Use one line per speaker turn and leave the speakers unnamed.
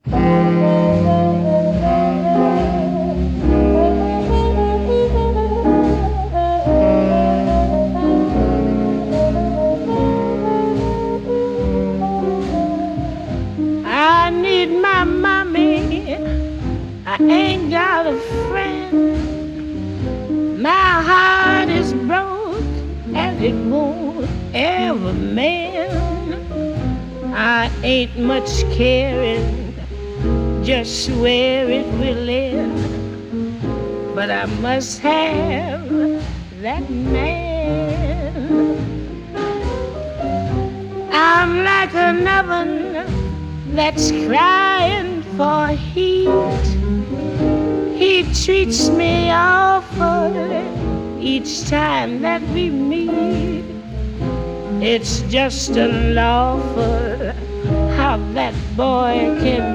I need my mommy. I ain't got a friend. My heart is broke and it won't ever mend. I ain't much caring just where it will end, but I must have that man. I'm like an oven that's crying for heat. He treats me awful each time that we meet. It's just unlawful how that boy can